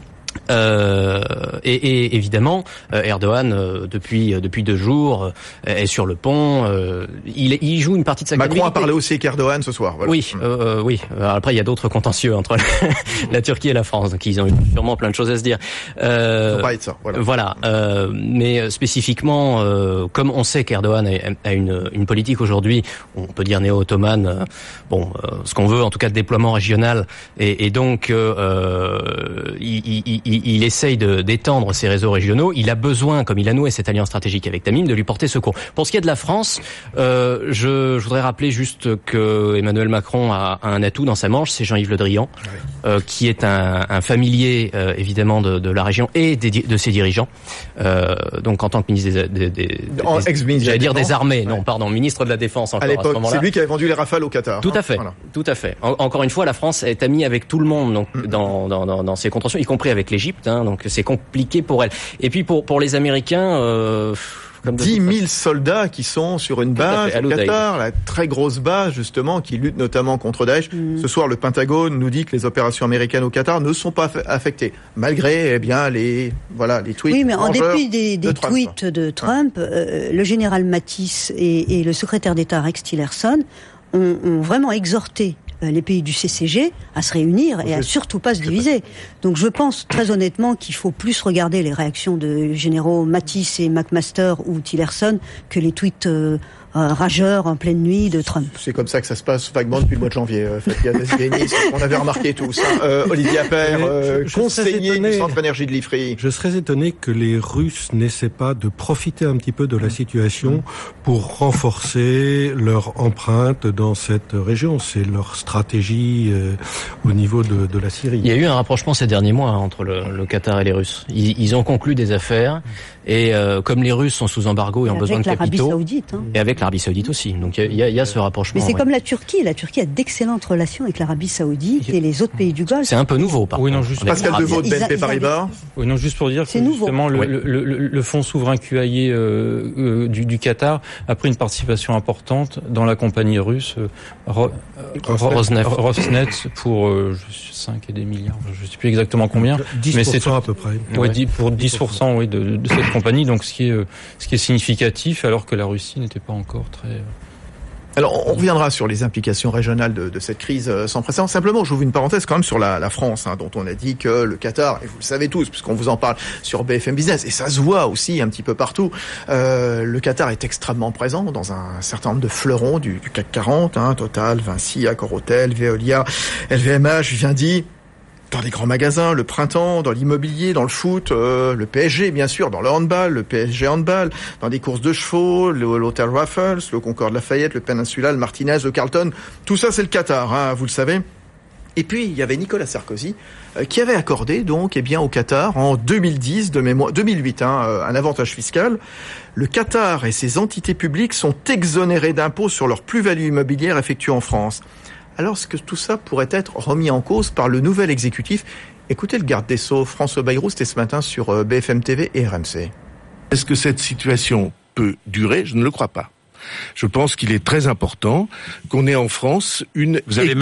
Speaker 5: Et évidemment, Erdogan depuis 2 jours est sur le pont. Il joue une partie de sa
Speaker 3: Macron a parlé aussi avec Erdogan ce soir. Voilà.
Speaker 5: Oui, oui. Alors après, il y a d'autres contentieux entre la Turquie et la France, donc ils ont sûrement plein de choses à se dire.
Speaker 3: On parle de ça.
Speaker 5: Voilà. Mais spécifiquement, comme on sait qu'Erdogan a une politique aujourd'hui, on peut dire néo-ottomane, ce qu'on veut, en tout cas de déploiement régional, et donc il essaye d'étendre ses réseaux régionaux. Il a besoin, comme il a noué cette alliance stratégique avec Tamim, de lui porter secours. Pour ce qui est de la France, je voudrais rappeler juste que Emmanuel Macron a un atout dans sa manche, c'est Jean-Yves Le Drian, qui est un familier évidemment de la région et de ses dirigeants. Donc en tant que ministre j'allais dire des armées, non, pardon, ministre de la Défense encore à l'époque, à ce moment-là.
Speaker 3: C'est lui qui avait vendu les Rafales au Qatar.
Speaker 5: Tout à fait, voilà. Tout à fait. Encore une fois, la France est amie avec tout le monde, donc dans ses contentions, y compris avec l'Égypte, donc c'est compliqué pour elle. Et puis pour les Américains,
Speaker 3: 10 000 soldats qui sont sur une base au Qatar, la très grosse base justement qui lutte notamment contre Daesh. Ce soir, le Pentagone nous dit que les opérations américaines au Qatar ne sont pas affectées, malgré les tweets.
Speaker 8: Oui, mais en dépit des tweets de Trump, le général Mattis et le secrétaire d'État Rex Tillerson ont vraiment exhorté les pays du CCG à se réunir et à surtout pas se diviser. Donc je pense très honnêtement qu'il faut plus regarder les réactions de généraux Mattis et McMaster ou Tillerson que les tweets rageurs en pleine nuit de Trump.
Speaker 3: C'est comme ça que ça se passe vaguement depuis le mois de janvier. On avait remarqué tous. Olivier Appert, conseiller du Centre d'énergie de l'IFRI.
Speaker 7: Je serais étonné que les Russes n'essaient pas de profiter un petit peu de la situation pour renforcer leur empreinte dans cette région. C'est leur stratégie au niveau de la Syrie.
Speaker 5: Il y a eu un rapprochement ces derniers mois entre le Qatar et les Russes. Ils ont conclu des affaires et comme les Russes sont sous embargo et ont besoin de capitaux,
Speaker 8: Saoudite,
Speaker 5: et avec l'Arabie Saoudite aussi. Donc il y a ce rapprochement.
Speaker 8: Mais c'est comme la Turquie. La Turquie a d'excellentes relations avec l'Arabie Saoudite et les autres pays du Golfe.
Speaker 5: C'est un peu nouveau, par contre.
Speaker 3: Juste Pascal Deveau de BNP Paribas.
Speaker 6: Oui, non, juste pour dire que justement le fonds souverain QIA du Qatar a pris une participation importante dans la compagnie russe Rosneft pour 5 et des milliards. Je ne sais plus exactement combien.
Speaker 7: 10% mais c'est à peu près.
Speaker 6: Oui, pour 10% de cette compagnie. Donc ce qui est significatif, alors que la Russie n'était pas encore très...
Speaker 3: Alors, on reviendra sur les implications régionales de cette crise sans précédent. Simplement, j'ouvre une parenthèse quand même sur la France, dont on a dit que le Qatar, et vous le savez tous, puisqu'on vous en parle sur BFM Business, et ça se voit aussi un petit peu partout, le Qatar est extrêmement présent dans un certain nombre de fleurons du CAC 40, Total, Vinci, Accor-Hôtel, Veolia, LVMH, Vivendi, dans les grands magasins, le printemps, dans l'immobilier, dans le foot, le PSG bien sûr, dans le handball, le PSG handball, dans des courses de chevaux, l'hôtel Raffles, le Concorde Lafayette, le Peninsula, le Martinez, le Carlton, tout ça c'est le Qatar, vous le savez. Et puis il y avait Nicolas Sarkozy qui avait accordé donc au Qatar en 2008 un avantage fiscal. Le Qatar et ses entités publiques sont exonérés d'impôts sur leur plus-value immobilière effectuée en France. Alors, est-ce que tout ça pourrait être remis en cause par le nouvel exécutif? Écoutez le garde des Sceaux, François Bayrou, c'était ce matin sur BFM TV et RMC.
Speaker 9: Est-ce que cette situation peut durer ? Je ne le crois pas. Je pense qu'il est très important qu'on ait en France une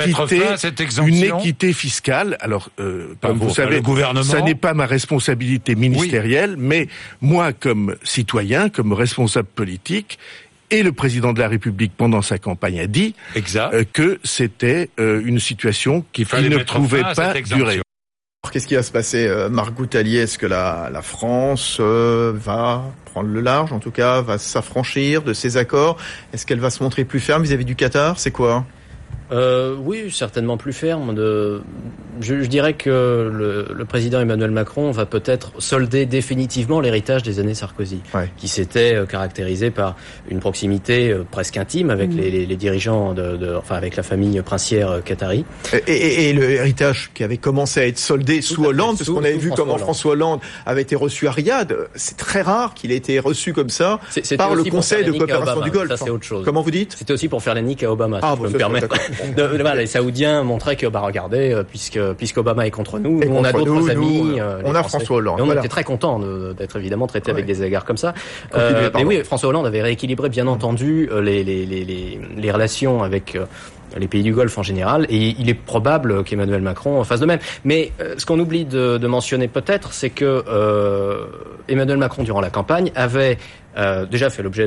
Speaker 9: équité fiscale. Alors, comme vous savez, ça n'est pas ma responsabilité ministérielle, mais moi, comme citoyen, comme responsable politique, et le président de la République, pendant sa campagne, a dit que c'était une situation qui ne pouvait pas durer.
Speaker 3: Qu'est-ce qui va se passer, Marc Goutallier ? Est-ce que la France va prendre le large, en tout cas, va s'affranchir de ces accords ? Est-ce qu'elle va se montrer plus ferme vis-à-vis du Qatar ? C'est quoi ?
Speaker 5: Oui, certainement plus ferme. Je dirais que le président Emmanuel Macron va peut-être solder définitivement l'héritage des années Sarkozy, qui s'était caractérisé par une proximité presque intime avec les dirigeants enfin avec la famille princière qatari.
Speaker 3: Et le héritage qui avait commencé à être soldé sous Hollande, parce qu'on avait vu comment François Hollande avait été reçu à Riyad. C'est très rare qu'il ait été reçu comme ça par le Conseil de coopération du Golfe.
Speaker 5: Ça, c'est autre chose.
Speaker 3: Comment vous dites ?
Speaker 5: C'était aussi pour faire la nique à Obama, si je peux me permettre. Voilà, les Saoudiens montraient que, regardez, puisqu'Obama est contre nous, on a d'autres amis.
Speaker 3: On a François Hollande.
Speaker 5: Et on était très contents d'être évidemment traités avec des égards comme ça. Mais oui, François Hollande avait rééquilibré, bien entendu, les relations avec les pays du Golfe en général, et il est probable qu'Emmanuel Macron fasse de même. Mais ce qu'on oublie de mentionner peut-être, c'est que Emmanuel Macron, durant la campagne, avait déjà fait l'objet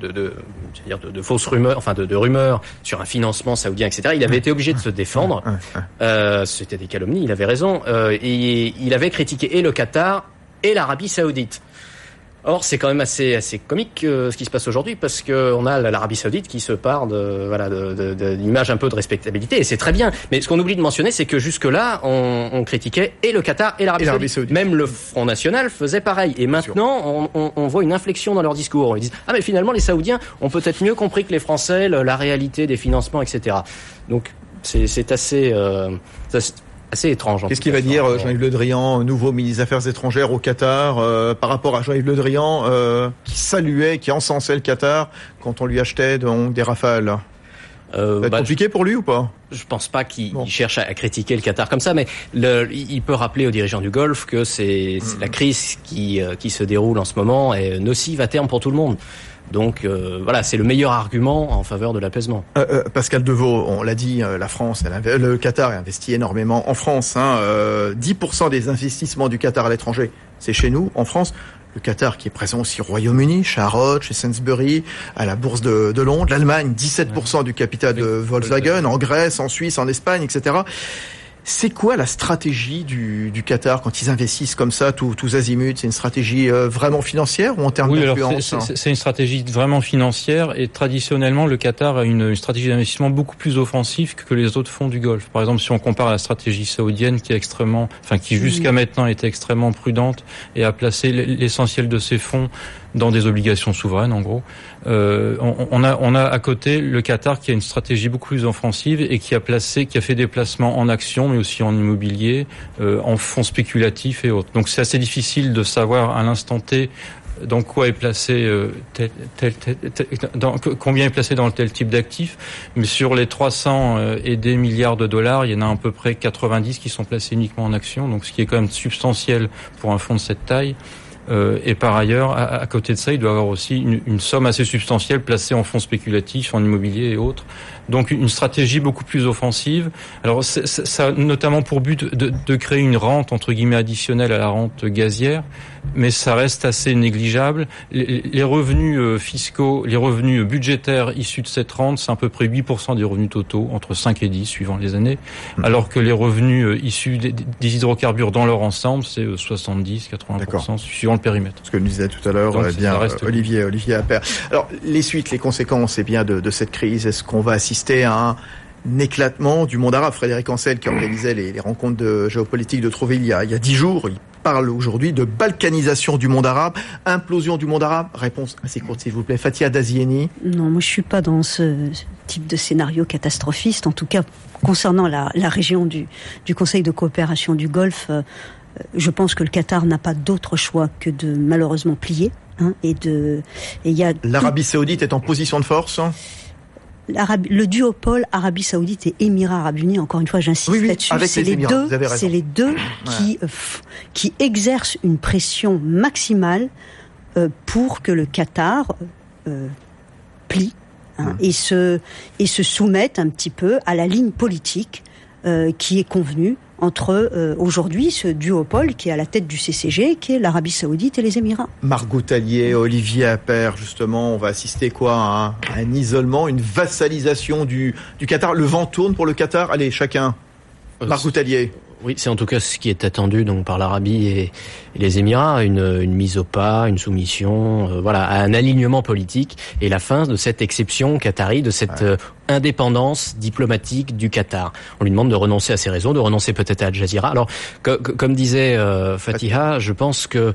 Speaker 5: de fausses rumeurs, enfin de rumeurs sur un financement saoudien, etc. Il avait été obligé de se défendre. C'était des calomnies, il avait raison. Et il avait critiqué et le Qatar et l'Arabie Saoudite. Or, c'est quand même assez comique ce qui se passe aujourd'hui, parce que on a l'Arabie Saoudite qui se part d'image un peu de respectabilité, et c'est très bien. Mais ce qu'on oublie de mentionner, c'est que jusque-là, on critiquait et le Qatar et l'Arabie Saoudite. Même le Front National faisait pareil. Et maintenant, on voit une inflexion dans leur discours. Ils disent mais finalement, les Saoudiens ont peut-être mieux compris que les Français la réalité des financements, etc. Donc, c'est assez étrange.
Speaker 3: Qu'est-ce qu'il va dire Jean-Yves Le Drian, nouveau ministre des Affaires étrangères au Qatar, par rapport à Jean-Yves Le Drian qui saluait, qui encensait le Qatar quand on lui achetait donc des Rafales? Ça va être compliqué pour lui ou pas?
Speaker 5: Je pense pas qu'il cherche à critiquer le Qatar comme ça, mais il peut rappeler aux dirigeants du Golfe que c'est la crise qui se déroule en ce moment est nocive à terme pour tout le monde. Donc voilà, c'est le meilleur argument en faveur de l'apaisement.
Speaker 3: Pascal Devaux, on l'a dit, la France, le Qatar investit énormément en France. 10% des investissements du Qatar à l'étranger, c'est chez nous, en France. Le Qatar qui est présent aussi au Royaume-Uni, chez Harrods, chez Sainsbury, à la bourse de Londres. L'Allemagne, 17% du capital de Volkswagen, en Grèce, en Suisse, en Espagne, etc. C'est quoi la stratégie du Qatar quand ils investissent comme ça, tous azimuts? C'est une stratégie vraiment financière ou en termes d'influence?
Speaker 6: C'est une stratégie vraiment financière, et traditionnellement, le Qatar a une stratégie d'investissement beaucoup plus offensive que les autres fonds du Golfe. Par exemple, si on compare à la stratégie saoudienne qui jusqu'à maintenant était extrêmement prudente et a placé l'essentiel de ses fonds dans des obligations souveraines, en gros. On a à côté le Qatar qui a une stratégie beaucoup plus offensive et qui a fait des placements en actions, mais aussi en immobilier, en fonds spéculatifs et autres. Donc c'est assez difficile de savoir à l'instant T dans quoi est placé combien est placé dans tel type d'actifs, mais sur les 300 et des milliards de dollars, il y en a à peu près 90 qui sont placés uniquement en actions, donc ce qui est quand même substantiel pour un fonds de cette taille. Et par ailleurs, à côté de ça, il doit y avoir aussi une somme assez substantielle placée en fonds spéculatifs, en immobilier et autres. Donc une stratégie beaucoup plus offensive. Alors ça a notamment pour but de créer une rente entre guillemets additionnelle à la rente gazière, mais ça reste assez négligeable. Les revenus fiscaux, les revenus budgétaires issus de cette rente, c'est à peu près 8% des revenus totaux, entre 5 et 10 suivant les années, alors que les revenus issus des hydrocarbures dans leur ensemble, c'est 70-80% suivant le périmètre.
Speaker 3: Ce que nous disait tout à l'heure Olivier Appert. Alors les suites, les conséquences de cette crise, est-ce qu'on va assister à un éclatement du monde arabe? Frédéric Ancel, qui organisait les rencontres de géopolitique de Trouville il y a 10 jours, il parle aujourd'hui de balkanisation du monde arabe, implosion du monde arabe. Réponse assez courte, s'il vous plaît. Fathia Dazieni.
Speaker 8: Non, moi je suis pas dans ce type de scénario catastrophiste. En tout cas, concernant la région du Conseil de coopération du Golfe, je pense que le Qatar n'a pas d'autre choix que de malheureusement plier.
Speaker 3: L'Arabie Saoudite est en position de force.
Speaker 8: Le duopole Arabie Saoudite et Émirats Arabes Unis, encore une fois, j'insiste là-dessus, c'est les deux qui exercent une pression maximale pour que le Qatar plie et se soumette un petit peu à la ligne politique qui est convenue entre aujourd'hui ce duopole qui est à la tête du CCG, qui est l'Arabie Saoudite et les Émirats.
Speaker 3: Margot Tallier, Olivier Appert, justement, on va assister à un isolement, une vassalisation du Qatar. Le vent tourne pour le Qatar. Allez, chacun. Margot Tallier.
Speaker 5: Oui, c'est en tout cas ce qui est attendu donc par l'Arabie et les Émirats, une mise au pas, une soumission, à un alignement politique et la fin de cette exception qatari, de cette indépendance diplomatique du Qatar. On lui demande de renoncer à ses réseaux, de renoncer peut-être à Al Jazeera. Alors, comme disait Fatiha, je pense que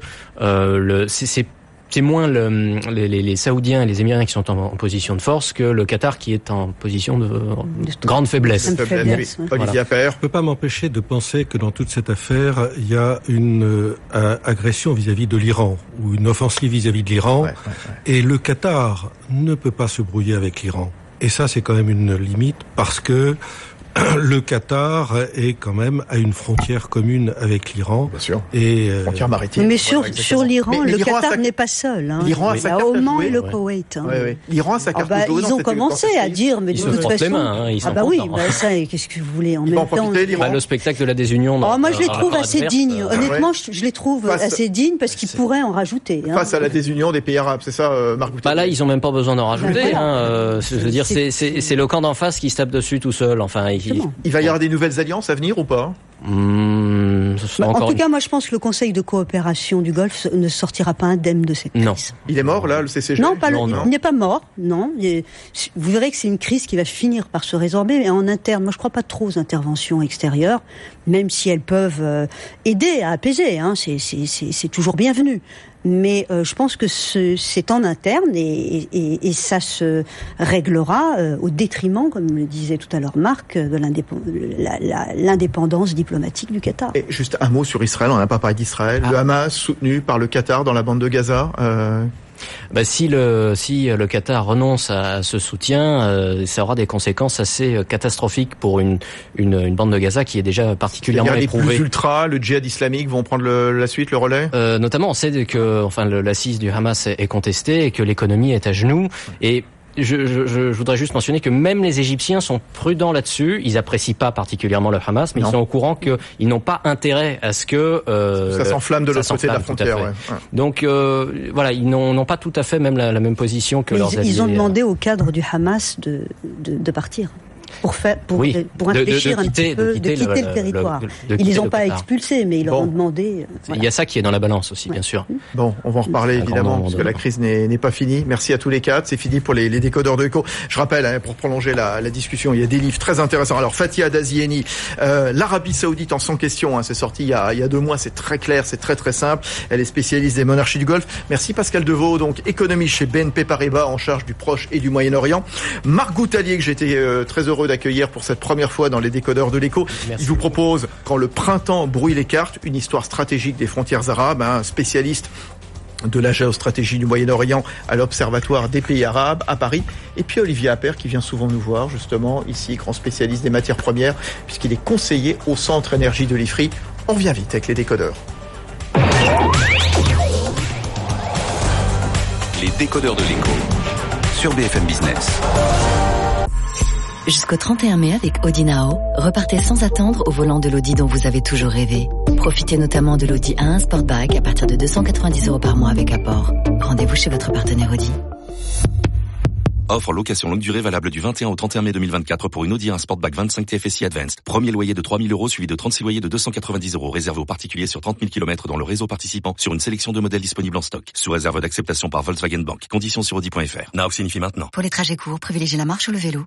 Speaker 5: c'est moins les Saoudiens et les Émirats qui sont en position de force que le Qatar qui est en position de grande faiblesse.
Speaker 3: Olivier Appert.
Speaker 7: Je ne peux pas m'empêcher de penser que dans toute cette affaire, il y a une agression vis-à-vis de l'Iran, ou une offensive vis-à-vis de l'Iran, et le Qatar ne peut pas se brouiller avec l'Iran. Et ça, c'est quand même une limite, parce que le Qatar est quand même à une frontière commune avec l'Iran.
Speaker 3: Bien sûr.
Speaker 7: Et
Speaker 3: frontière maritime.
Speaker 8: Mais sur l'Iran, le Qatar n'est pas seul.
Speaker 3: L'Iran a
Speaker 8: il y a Oman et le Koweït.
Speaker 3: L'Iran a sa carte de jouer.
Speaker 8: Ils ont commencé à dire, mais de toute façon, ça, qu'est-ce que vous voulez en même temps.
Speaker 5: Le spectacle de la désunion.
Speaker 8: Moi, je les trouve assez dignes. Honnêtement, je les trouve assez dignes parce qu'ils pourraient en rajouter.
Speaker 3: Face à la désunion des pays arabes, c'est ça, Marc Boutin?
Speaker 5: Là, ils ont même pas besoin d'en rajouter. Je veux dire, c'est le camp d'en face qui se tape dessus tout seul. Enfin.
Speaker 3: Il va y avoir des nouvelles alliances à venir ou pas?
Speaker 8: En tout cas, moi je pense que le Conseil de coopération du Golfe ne sortira pas indemne de cette crise.
Speaker 5: Non.
Speaker 3: Il est mort là, le CCG?
Speaker 8: Non, il n'est pas mort, non. Vous verrez que c'est une crise qui va finir par se résorber, mais en interne, moi je ne crois pas trop aux interventions extérieures, même si elles peuvent aider à apaiser, c'est toujours bienvenu. Mais je pense que c'est en interne et ça se réglera au détriment, comme le disait tout à l'heure Marc, de l'indépendance diplomatique du Qatar.
Speaker 3: Et juste un mot sur Israël, on n'a pas parlé d'Israël. Le Hamas soutenu par le Qatar dans la bande de Gaza.
Speaker 5: Si le Qatar renonce à ce soutien, ça aura des conséquences assez catastrophiques pour une bande de Gaza qui est déjà particulièrement éprouvée.
Speaker 3: Les plus ultras, le djihad islamique vont prendre la suite, le relais.
Speaker 5: Notamment, on sait que l'assise du Hamas est contestée et que l'économie est à genoux. Et je voudrais juste mentionner que même les Égyptiens sont prudents là-dessus. Ils apprécient pas particulièrement le Hamas, mais ils sont au courant qu'ils n'ont pas intérêt à ce que
Speaker 3: ça s'enflamme de l'autre côté de la frontière.
Speaker 5: Donc ils n'ont pas tout à fait même la même position que leurs alliés.
Speaker 8: Ils ont demandé au cadre du Hamas de partir. Pour réfléchir un petit peu, de quitter le territoire. Ils les ont pas expulsés, mais ils leur ont demandé.
Speaker 5: Il y a ça qui est dans la balance aussi, bien sûr.
Speaker 3: Bon, on va en reparler évidemment, parce que la crise n'est pas finie. Merci à tous les quatre. C'est fini pour les décodeurs de l'écho. Je rappelle, pour prolonger la discussion, il y a des livres très intéressants. Alors, Fatia Dazieni, l'Arabie Saoudite en 100 questions, c'est sorti il y a 2 mois, c'est très clair, c'est très très simple. Elle est spécialiste des monarchies du Golfe. Merci Pascal Deveau, donc économie chez BNP Paribas, en charge du Proche et du Moyen-Orient. Margot Tallier, que j'étais très heureux d'accueillir pour cette première fois dans les décodeurs de l'écho. Il vous propose Quand le printemps brouille les cartes, une histoire stratégique des frontières arabes, un spécialiste de la géostratégie du Moyen-Orient à l'Observatoire des pays arabes à Paris. Et puis Olivier Appert qui vient souvent nous voir, justement, ici, grand spécialiste des matières premières, puisqu'il est conseiller au Centre Énergie de l'IFRI. On vient vite avec les décodeurs.
Speaker 4: Les décodeurs de l'écho sur BFM Business.
Speaker 1: Jusqu'au 31 mai avec Audi Now, repartez sans attendre au volant de l'Audi dont vous avez toujours rêvé. Profitez notamment de l'Audi A1 Sportback à partir de 290 € par mois avec apport. Rendez-vous chez votre partenaire Audi.
Speaker 2: Offre location longue durée valable du 21 au 31 mai 2024 pour une Audi A1 Sportback 25 TFSI Advanced. Premier loyer de 3 000 € suivi de 36 loyers de 290 € réservé aux particuliers sur 30 000 km dans le réseau participant sur une sélection de modèles disponibles en stock. Sous réserve d'acceptation par Volkswagen Bank. Conditions sur Audi.fr. Now signifie maintenant.
Speaker 1: Pour les trajets courts, privilégiez la marche ou le vélo.